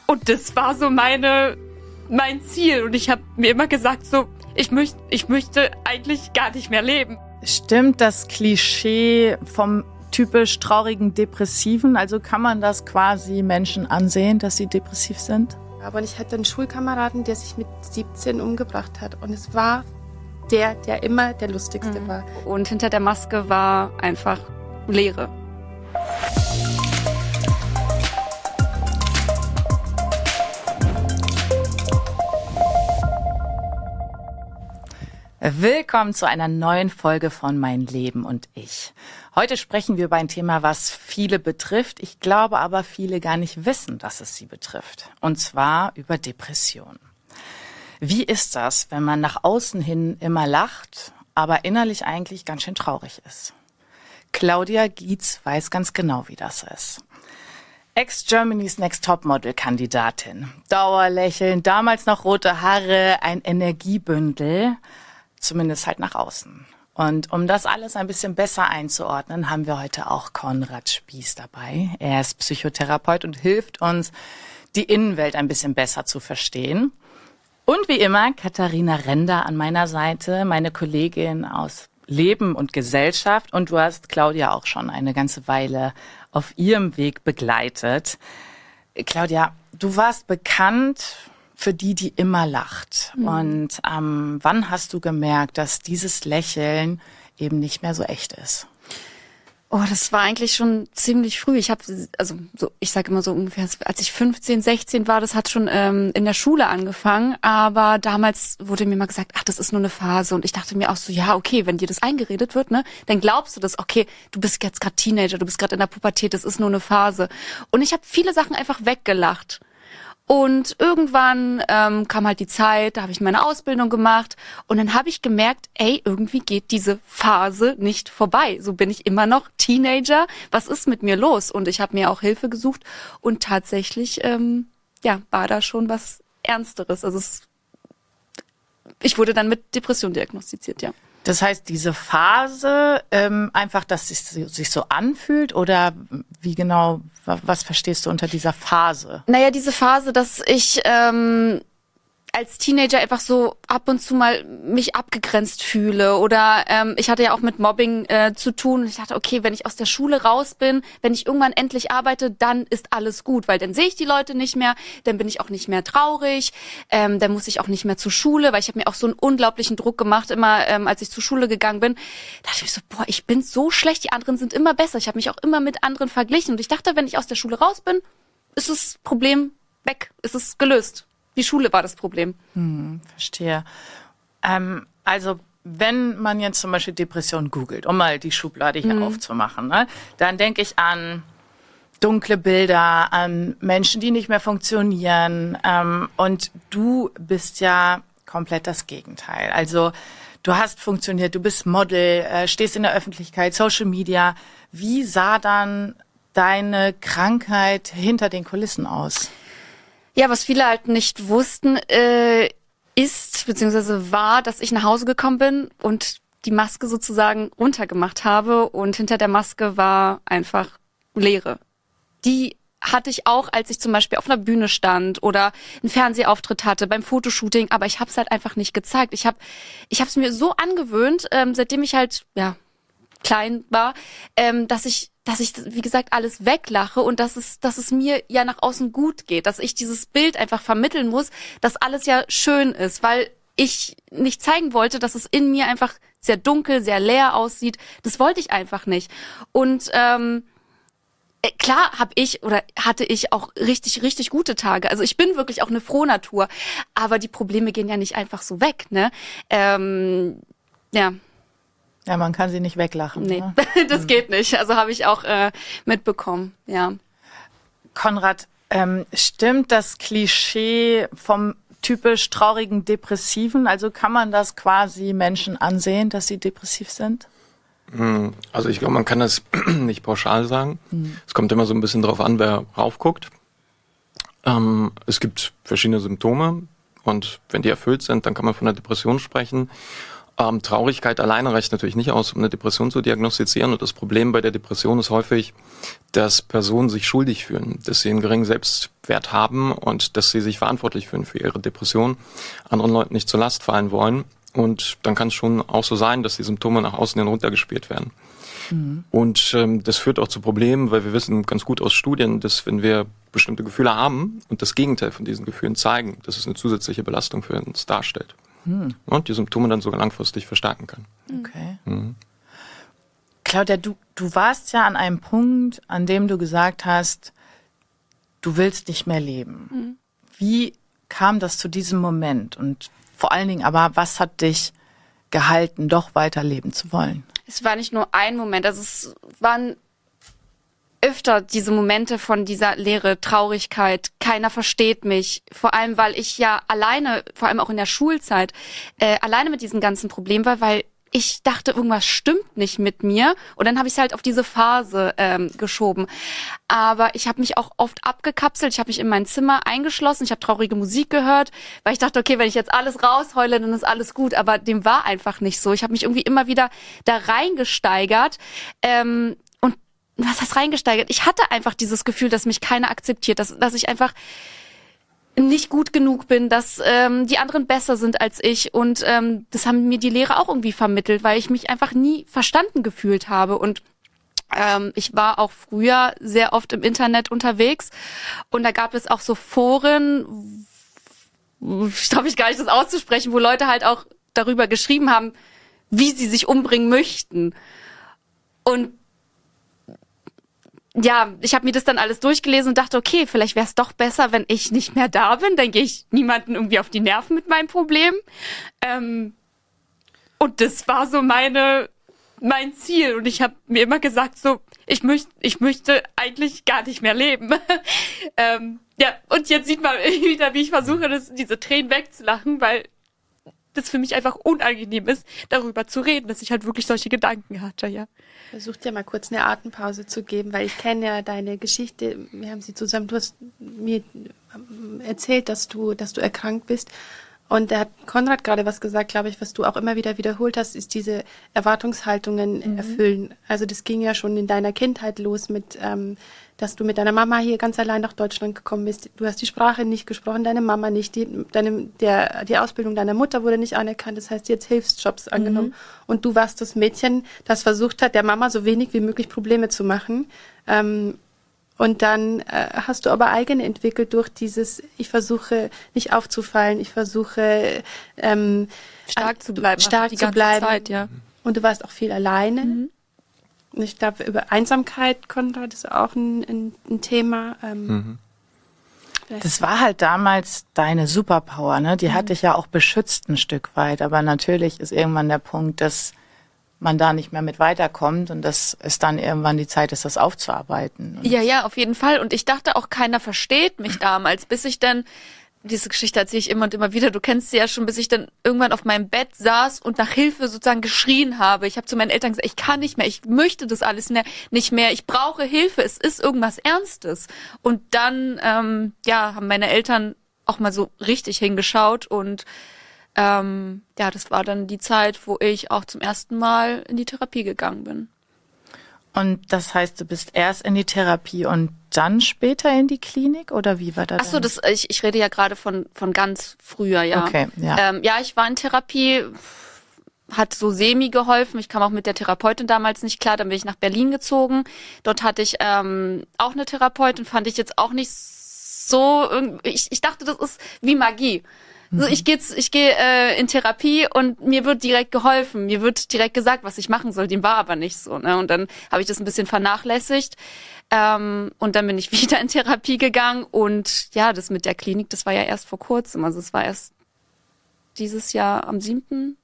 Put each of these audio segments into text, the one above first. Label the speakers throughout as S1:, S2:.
S1: Und das war so mein Ziel. Und ich habe mir immer gesagt, so, ich möchte eigentlich gar nicht mehr leben.
S2: Stimmt das Klischee vom typisch traurigen Depressiven? Also kann man das quasi Menschen ansehen, dass sie depressiv sind?
S3: Aber ich hatte einen Schulkameraden, der sich mit 17 umgebracht hat. Und es war der immer der Lustigste war.
S1: Und hinter der Maske war einfach Leere.
S2: Willkommen zu einer neuen Folge von Mein Leben und ich. Heute sprechen wir über ein Thema, was viele betrifft. Ich glaube aber, viele gar nicht wissen, dass es sie betrifft. Und zwar über Depressionen. Wie ist das, wenn man nach außen hin immer lacht, aber innerlich eigentlich ganz schön traurig ist? Claudia Gietz weiß ganz genau, wie das ist. Ex-Germany's Next Topmodel-Kandidatin. Dauerlächeln, damals noch rote Haare, ein Energiebündel. Zumindest halt nach außen. Und um das alles ein bisschen besser einzuordnen, haben wir heute auch Konrad Spieß dabei. Er ist Psychotherapeut und hilft uns, die Innenwelt ein bisschen besser zu verstehen. Und wie immer Katharina Render an meiner Seite, meine Kollegin aus Leben und Gesellschaft. Und du hast Claudia auch schon eine ganze Weile auf ihrem Weg begleitet. Claudia, du warst bekannt für die immer lacht. Und wann hast du gemerkt, dass dieses Lächeln eben nicht mehr so echt ist?
S1: Oh, das war eigentlich schon ziemlich früh. Ich sage immer so ungefähr, als ich 15, 16 war, das hat schon in der Schule angefangen. Aber damals wurde mir mal gesagt, ach, das ist nur eine Phase. Und ich dachte mir auch so, ja, okay, wenn dir das eingeredet wird, ne, dann glaubst du das, okay, du bist jetzt gerade Teenager, du bist gerade in der Pubertät, das ist nur eine Phase. Und ich habe viele Sachen einfach weggelacht. Und irgendwann kam halt die Zeit, da habe ich meine Ausbildung gemacht und dann habe ich gemerkt, ey, irgendwie geht diese Phase nicht vorbei. So bin ich immer noch Teenager. Was ist mit mir los? Und ich habe mir auch Hilfe gesucht und tatsächlich war da schon was Ernsteres. Also ich wurde dann mit Depression diagnostiziert, ja.
S2: Das heißt, diese Phase, einfach, dass es sich so anfühlt oder wie genau, was verstehst du unter dieser Phase?
S1: Naja, diese Phase, dass ich als Teenager einfach so ab und zu mal mich abgegrenzt fühle oder ich hatte ja auch mit Mobbing zu tun und ich dachte, okay, wenn ich aus der Schule raus bin, wenn ich irgendwann endlich arbeite, dann ist alles gut, weil dann sehe ich die Leute nicht mehr, dann bin ich auch nicht mehr traurig, dann muss ich auch nicht mehr zur Schule, weil ich habe mir auch so einen unglaublichen Druck gemacht, immer als ich zur Schule gegangen bin, dachte ich mir so, boah, ich bin so schlecht, die anderen sind immer besser, ich habe mich auch immer mit anderen verglichen und ich dachte, wenn ich aus der Schule raus bin, ist das Problem weg, ist es gelöst. Die Schule war das Problem.
S2: Verstehe. Also wenn man jetzt zum Beispiel Depression googelt, um mal die Schublade hier aufzumachen, ne, dann denke ich an dunkle Bilder, an Menschen, die nicht mehr funktionieren. Und du bist ja komplett das Gegenteil. Also du hast funktioniert, du bist Model, stehst in der Öffentlichkeit, Social Media. Wie sah dann deine Krankheit hinter den Kulissen aus?
S1: Ja, was viele halt nicht wussten, war, dass ich nach Hause gekommen bin und die Maske sozusagen runtergemacht habe und hinter der Maske war einfach Leere. Die hatte ich auch, als ich zum Beispiel auf einer Bühne stand oder einen Fernsehauftritt hatte beim Fotoshooting, aber ich habe es halt einfach nicht gezeigt. Ich habe es mir so angewöhnt, seitdem ich halt klein war, dass ich, wie gesagt, alles weglache und dass es mir ja nach außen gut geht, dass ich dieses Bild einfach vermitteln muss, dass alles ja schön ist, weil ich nicht zeigen wollte, dass es in mir einfach sehr dunkel, sehr leer aussieht. Das wollte ich einfach nicht. Und klar hatte ich auch richtig, richtig gute Tage. Also ich bin wirklich auch eine Frohnatur, aber die Probleme gehen ja nicht einfach so weg, ne? Ja.
S2: Ja, man kann sie nicht weglachen.
S1: Nee,
S2: ne?
S1: Das geht nicht. Also habe ich auch mitbekommen, ja.
S2: Konrad, stimmt das Klischee vom typisch traurigen Depressiven? Also kann man das quasi Menschen ansehen, dass sie depressiv sind?
S4: Also ich glaube, man kann das nicht pauschal sagen. Es kommt immer so ein bisschen drauf an, wer raufguckt. Es gibt verschiedene Symptome und wenn die erfüllt sind, dann kann man von einer Depression sprechen. Traurigkeit alleine reicht natürlich nicht aus, um eine Depression zu diagnostizieren. Und das Problem bei der Depression ist häufig, dass Personen sich schuldig fühlen, dass sie einen geringen Selbstwert haben und dass sie sich verantwortlich fühlen für ihre Depression, anderen Leuten nicht zur Last fallen wollen. Und dann kann es schon auch so sein, dass die Symptome nach außen hin runtergespielt werden. Mhm. Und das führt auch zu Problemen, weil wir wissen ganz gut aus Studien, dass wenn wir bestimmte Gefühle haben und das Gegenteil von diesen Gefühlen zeigen, dass es eine zusätzliche Belastung für uns darstellt. Und die Symptome dann sogar langfristig verstärken kann.
S2: Okay. Claudia, du warst ja an einem Punkt, an dem du gesagt hast, du willst nicht mehr leben. Wie kam das zu diesem Moment? Und vor allen Dingen aber, was hat dich gehalten, doch weiterleben zu wollen?
S1: Es war nicht nur ein Moment, also es waren öfter diese Momente von dieser Leere, Traurigkeit, keiner versteht mich, vor allem, weil ich ja alleine, vor allem auch in der Schulzeit, alleine mit diesen ganzen Problemen war, weil ich dachte, irgendwas stimmt nicht mit mir und dann habe ich es halt auf diese Phase geschoben. Aber ich habe mich auch oft abgekapselt, ich habe mich in mein Zimmer eingeschlossen, ich habe traurige Musik gehört, weil ich dachte, okay, wenn ich jetzt alles rausheule, dann ist alles gut, aber dem war einfach nicht so. Ich habe mich irgendwie immer wieder da reingesteigert, was heißt reingesteigert? Ich hatte einfach dieses Gefühl, dass mich keiner akzeptiert, dass ich einfach nicht gut genug bin, dass die anderen besser sind als ich und das haben mir die Lehrer auch irgendwie vermittelt, weil ich mich einfach nie verstanden gefühlt habe und ich war auch früher sehr oft im Internet unterwegs und da gab es auch so Foren, ich traue mich gar nicht, das auszusprechen, wo Leute halt auch darüber geschrieben haben, wie sie sich umbringen möchten und ja, ich habe mir das dann alles durchgelesen und dachte, okay, vielleicht wäre es doch besser, wenn ich nicht mehr da bin. Dann gehe ich niemanden irgendwie auf die Nerven mit meinem Problem. Und das war so mein Ziel. Und ich habe mir immer gesagt, so, ich möchte eigentlich gar nicht mehr leben. Ja, und jetzt sieht man wieder, wie ich versuche, diese Tränen wegzulachen, weil das für mich einfach unangenehm ist, darüber zu reden, dass ich halt wirklich solche Gedanken hatte, ja.
S3: Versuch dir mal kurz eine Atempause zu geben, weil ich kenne ja deine Geschichte. Wir haben sie zusammen, du hast mir erzählt, dass du erkrankt bist. Und da hat Konrad gerade was gesagt, glaube ich, was du auch immer wieder wiederholt hast, ist diese Erwartungshaltungen erfüllen. Also das ging ja schon in deiner Kindheit los mit, dass du mit deiner Mama hier ganz allein nach Deutschland gekommen bist. Du hast die Sprache nicht gesprochen, deine Mama nicht, die Ausbildung deiner Mutter wurde nicht anerkannt. Das heißt, jetzt Hilfsjobs angenommen. Und du warst das Mädchen, das versucht hat, der Mama so wenig wie möglich Probleme zu machen. Und dann hast du aber eigene entwickelt durch dieses, ich versuche nicht aufzufallen, ich versuche
S1: stark zu bleiben.
S3: Stark zu bleiben.
S1: Zeit, ja.
S3: Und du warst auch viel alleine. Und ich glaube, über Einsamkeit, Konrad, ist auch ein Thema.
S2: Das war halt damals deine Superpower, ne? Die hat dich ja auch beschützt ein Stück weit. Aber natürlich ist irgendwann der Punkt, dass man da nicht mehr mit weiterkommt und dass es dann irgendwann die Zeit ist, das aufzuarbeiten. Und
S1: ja, auf jeden Fall. Und ich dachte auch, keiner versteht mich damals, bis ich dann, diese Geschichte erzähle ich immer und immer wieder, du kennst sie ja schon, bis ich dann irgendwann auf meinem Bett saß und nach Hilfe sozusagen geschrien habe. Ich habe zu meinen Eltern gesagt, ich kann nicht mehr, ich möchte das alles nicht mehr, ich brauche Hilfe, es ist irgendwas Ernstes. Und dann, haben meine Eltern auch mal so richtig hingeschaut und das war dann die Zeit, wo ich auch zum ersten Mal in die Therapie gegangen bin.
S2: Und das heißt, du bist erst in die Therapie und dann später in die Klinik? Oder wie war das?
S1: Ach so, ich rede ja gerade von ganz früher, ja.
S2: Okay, ja.
S1: Ich war in Therapie, hat so semi geholfen. Ich kam auch mit der Therapeutin damals nicht klar. Dann bin ich nach Berlin gezogen. Dort hatte ich auch eine Therapeutin, fand ich jetzt auch nicht so, ich dachte, das ist wie Magie. So, ich gehe in Therapie und mir wird direkt geholfen. Mir wird direkt gesagt, was ich machen soll. Dem war aber nicht so. Ne? Und dann habe ich das ein bisschen vernachlässigt. Und dann bin ich wieder in Therapie gegangen. Und ja, das mit der Klinik, das war ja erst vor kurzem. Also es war erst dieses Jahr am 7.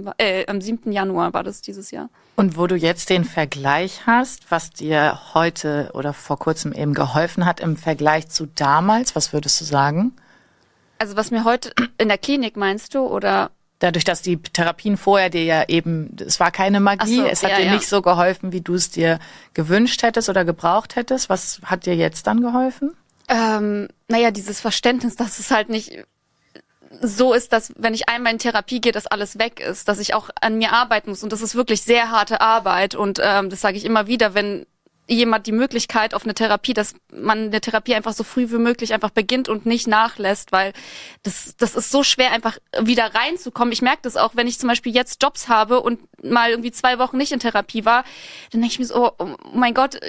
S1: Januar war das dieses Jahr.
S2: Und wo du jetzt den Vergleich hast, was dir heute oder vor kurzem eben geholfen hat im Vergleich zu damals, was würdest du sagen?
S1: Also was mir heute in der Klinik meinst du, oder?
S2: Dadurch, dass die Therapien vorher dir ja eben, es war keine Magie, es hat dir nicht so geholfen, wie du es dir gewünscht hättest oder gebraucht hättest. Was hat dir jetzt dann geholfen?
S1: Dieses Verständnis, dass es halt nicht so ist, dass wenn ich einmal in Therapie gehe, dass alles weg ist, dass ich auch an mir arbeiten muss. Und das ist wirklich sehr harte Arbeit. Und das sage ich immer wieder, wenn jemand die Möglichkeit auf eine Therapie, dass man eine Therapie einfach so früh wie möglich einfach beginnt und nicht nachlässt, weil das ist so schwer, einfach wieder reinzukommen. Ich merke das auch, wenn ich zum Beispiel jetzt Jobs habe und mal irgendwie 2 Wochen nicht in Therapie war, dann denke ich mir so, oh mein Gott,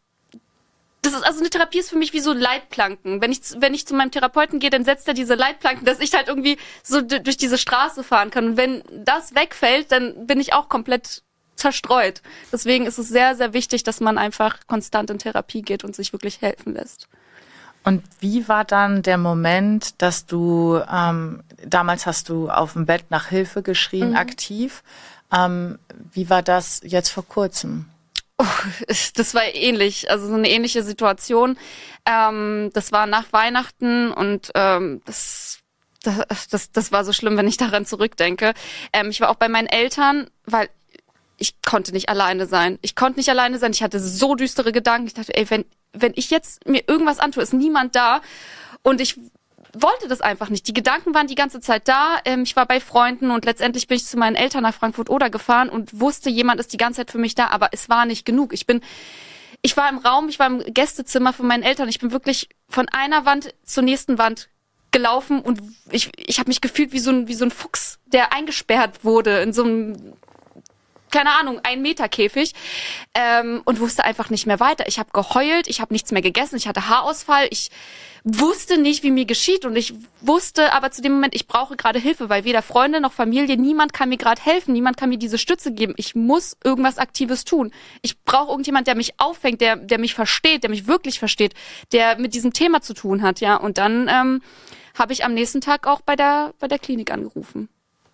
S1: also eine Therapie ist für mich wie so Leitplanken. Wenn ich zu meinem Therapeuten gehe, dann setzt er diese Leitplanken, dass ich halt irgendwie so durch diese Straße fahren kann. Und wenn das wegfällt, dann bin ich auch komplett zerstreut. Deswegen ist es sehr, sehr wichtig, dass man einfach konstant in Therapie geht und sich wirklich helfen lässt.
S2: Und wie war dann der Moment, dass du, damals hast du auf dem Bett nach Hilfe geschrien, aktiv. Wie war das jetzt vor kurzem?
S1: Oh, das war ähnlich, also so eine ähnliche Situation. Das war nach Weihnachten und das war so schlimm, wenn ich daran zurückdenke. Ich war auch bei meinen Eltern, weil ich konnte nicht alleine sein. Ich hatte so düstere Gedanken. Ich dachte, ey, wenn ich jetzt mir irgendwas antue, ist niemand da. Und ich wollte das einfach nicht. Die Gedanken waren die ganze Zeit da. Ich war bei Freunden und letztendlich bin ich zu meinen Eltern nach Frankfurt-Oder gefahren und wusste, jemand ist die ganze Zeit für mich da. Aber es war nicht genug. Ich war im Raum, ich war im Gästezimmer von meinen Eltern. Ich bin wirklich von einer Wand zur nächsten Wand gelaufen und ich habe mich gefühlt wie so ein Fuchs, der eingesperrt wurde in so einem, keine Ahnung, 1 Meter Käfig und wusste einfach nicht mehr weiter. Ich habe geheult, ich habe nichts mehr gegessen, ich hatte Haarausfall, ich wusste nicht, wie mir geschieht und ich wusste aber zu dem Moment, ich brauche gerade Hilfe, weil weder Freunde noch Familie, niemand kann mir gerade helfen, niemand kann mir diese Stütze geben. Ich muss irgendwas Aktives tun. Ich brauche irgendjemand, der mich auffängt, der mich versteht, der mich wirklich versteht, der mit diesem Thema zu tun hat, ja. Und dann habe ich am nächsten Tag auch bei der Klinik angerufen.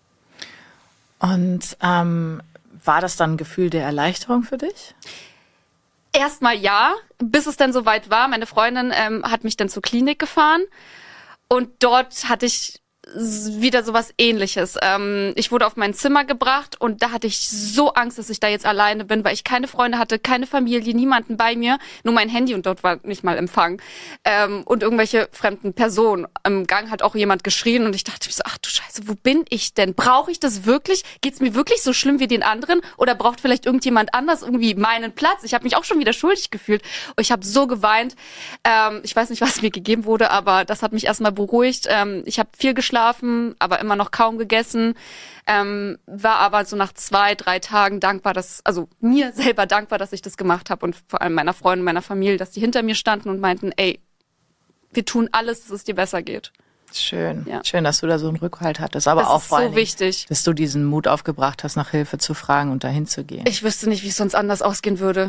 S2: Und war das dann ein Gefühl der Erleichterung für dich?
S1: Erstmal ja, bis es dann soweit war. Meine Freundin hat mich dann zur Klinik gefahren und dort hatte ich wieder sowas Ähnliches. Ich wurde auf mein Zimmer gebracht und da hatte ich so Angst, dass ich da jetzt alleine bin, weil ich keine Freunde hatte, keine Familie, niemanden bei mir, nur mein Handy und dort war nicht mal Empfang. Und irgendwelche fremden Personen. Im Gang hat auch jemand geschrien und ich dachte mir so, ach du Scheiße, wo bin ich denn? Brauche ich das wirklich? Geht's mir wirklich so schlimm wie den anderen? Oder braucht vielleicht irgendjemand anders irgendwie meinen Platz? Ich habe mich auch schon wieder schuldig gefühlt. Und ich habe so geweint. Ich weiß nicht, was mir gegeben wurde, aber das hat mich erstmal beruhigt. Ich habe viel geschlafen, aber immer noch kaum gegessen, war aber so nach 2-3 Tagen dankbar, mir selber dankbar, dass ich das gemacht habe und vor allem meiner Freundin, meiner Familie, dass die hinter mir standen und meinten, ey, wir tun alles, dass es dir besser geht.
S2: Schön,
S1: ja.
S2: Schön, dass du da so einen Rückhalt hattest, aber
S1: das
S2: auch
S1: ist
S2: vor allem,
S1: so wichtig,
S2: dass du diesen Mut aufgebracht hast, nach Hilfe zu fragen und dahin zu gehen.
S1: Ich wüsste nicht, wie es sonst anders ausgehen würde.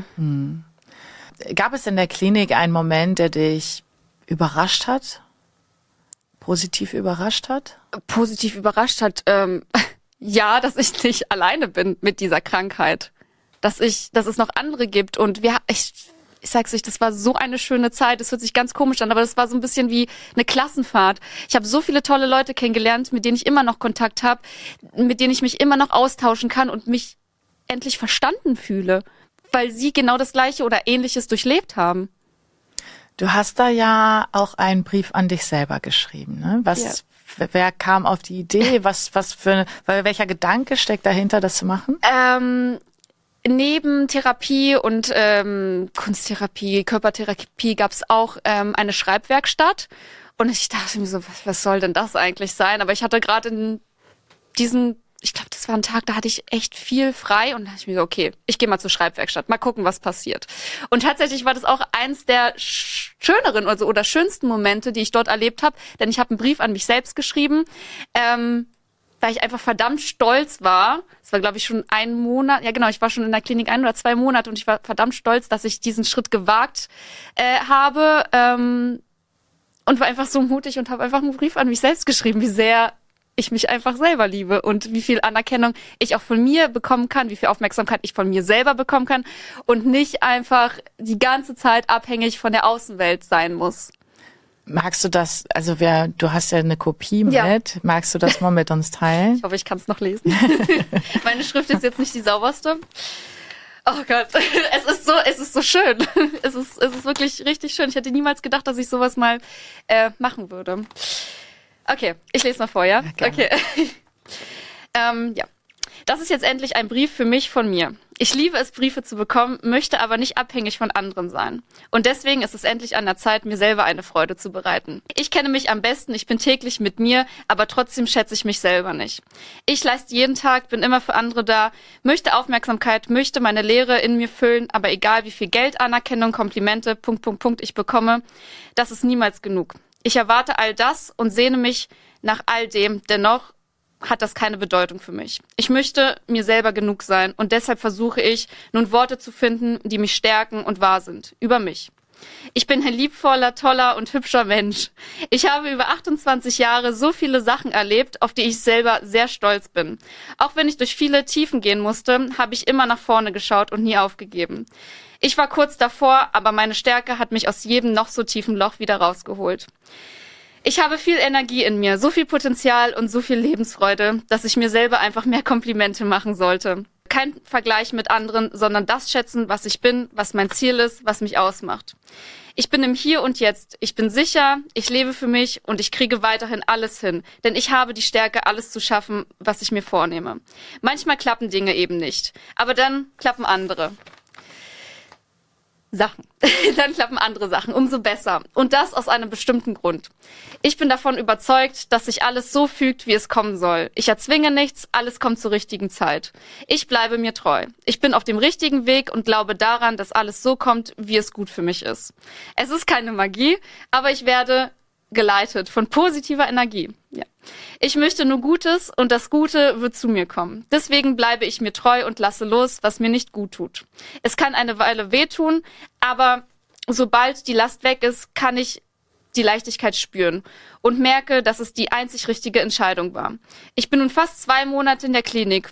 S2: Gab es in der Klinik einen Moment, der dich überrascht hat? Positiv überrascht hat?
S1: Positiv überrascht hat, ja, dass ich nicht alleine bin mit dieser Krankheit. Dass es noch andere gibt und ich sag's euch, das war so eine schöne Zeit. Das hört sich ganz komisch an, aber das war so ein bisschen wie eine Klassenfahrt. Ich habe so viele tolle Leute kennengelernt, mit denen ich immer noch Kontakt habe, mit denen ich mich immer noch austauschen kann und mich endlich verstanden fühle, weil sie genau das Gleiche oder Ähnliches durchlebt haben.
S2: Du hast da ja auch einen Brief an dich selber geschrieben, ne? Wer kam auf die Idee? Welcher Gedanke steckt dahinter, das zu machen?
S1: Neben Therapie und Kunsttherapie, Körpertherapie gab es auch eine Schreibwerkstatt. Und ich dachte mir so, was soll denn das eigentlich sein? Aber ich hatte gerade in diesem, ich glaube, das war ein Tag, da hatte ich echt viel frei und da dachte ich mir so, okay, ich gehe mal zur Schreibwerkstatt, mal gucken, was passiert. Und tatsächlich war das auch eins der schöneren oder schönsten Momente, die ich dort erlebt habe, denn ich habe einen Brief an mich selbst geschrieben, weil ich einfach verdammt stolz war. Es war, glaube ich, schon 1 Monat, ja genau, ich war schon in der Klinik 1 oder 2 Monate und ich war verdammt stolz, dass ich diesen Schritt gewagt habe und war einfach so mutig und habe einfach einen Brief an mich selbst geschrieben, wie sehr ich mich einfach selber liebe und wie viel Anerkennung ich auch von mir bekommen kann, wie viel Aufmerksamkeit ich von mir selber bekommen kann und nicht einfach die ganze Zeit abhängig von der Außenwelt sein muss.
S2: Magst du das, also du hast ja eine Kopie mit, ja. Magst du das mal mit uns teilen?
S1: Ich hoffe, ich kann es noch lesen. Meine Schrift ist jetzt nicht die sauberste. Oh Gott, es ist so schön. Es ist wirklich richtig schön. Ich hätte niemals gedacht, dass ich sowas mal machen würde. Okay, ich lese mal vor, ja?
S2: Gerne.
S1: Okay. Ja. Das ist jetzt endlich ein Brief für mich von mir. Ich liebe es, Briefe zu bekommen, möchte aber nicht abhängig von anderen sein. Und deswegen ist es endlich an der Zeit, mir selber eine Freude zu bereiten. Ich kenne mich am besten, ich bin täglich mit mir, aber trotzdem schätze ich mich selber nicht. Ich leiste jeden Tag, bin immer für andere da, möchte Aufmerksamkeit, möchte meine Leere in mir füllen, aber egal wie viel Geld, Anerkennung, Komplimente, ... ich bekomme, das ist niemals genug. Ich erwarte all das und sehne mich nach all dem, dennoch hat das keine Bedeutung für mich. Ich möchte mir selber genug sein und deshalb versuche ich, nun Worte zu finden, die mich stärken und wahr sind. Über mich. Ich bin ein liebvoller, toller und hübscher Mensch. Ich habe über 28 Jahre so viele Sachen erlebt, auf die ich selber sehr stolz bin. Auch wenn ich durch viele Tiefen gehen musste, habe ich immer nach vorne geschaut und nie aufgegeben. Ich war kurz davor, aber meine Stärke hat mich aus jedem noch so tiefen Loch wieder rausgeholt. Ich habe viel Energie in mir, so viel Potenzial und so viel Lebensfreude, dass ich mir selber einfach mehr Komplimente machen sollte. Kein Vergleich mit anderen, sondern das schätzen, was ich bin, was mein Ziel ist, was mich ausmacht. Ich bin im Hier und Jetzt. Ich bin sicher, ich lebe für mich und ich kriege weiterhin alles hin. Denn ich habe die Stärke, alles zu schaffen, was ich mir vornehme. Manchmal klappen Dinge eben nicht, aber dann klappen andere Sachen. Dann klappen andere Sachen, umso besser. Und das aus einem bestimmten Grund. Ich bin davon überzeugt, dass sich alles so fügt, wie es kommen soll. Ich erzwinge nichts, alles kommt zur richtigen Zeit. Ich bleibe mir treu. Ich bin auf dem richtigen Weg und glaube daran, dass alles so kommt, wie es gut für mich ist. Es ist keine Magie, aber ich werde geleitet von positiver Energie. Ja. Ich möchte nur Gutes und das Gute wird zu mir kommen. Deswegen bleibe ich mir treu und lasse los, was mir nicht gut tut. Es kann eine Weile wehtun, aber sobald die Last weg ist, kann ich die Leichtigkeit spüren und merke, dass es die einzig richtige Entscheidung war. Ich bin nun fast 2 Monate in der Klinik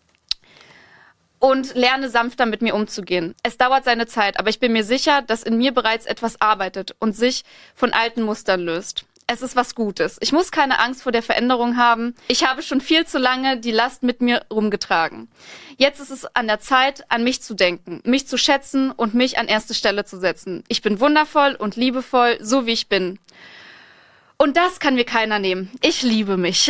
S1: und lerne sanfter mit mir umzugehen. Es dauert seine Zeit, aber ich bin mir sicher, dass in mir bereits etwas arbeitet und sich von alten Mustern löst. Es ist was Gutes. Ich muss keine Angst vor der Veränderung haben. Ich habe schon viel zu lange die Last mit mir rumgetragen. Jetzt ist es an der Zeit, an mich zu denken, mich zu schätzen und mich an erste Stelle zu setzen. Ich bin wundervoll und liebevoll, so wie ich bin. Und das kann mir keiner nehmen. Ich liebe mich.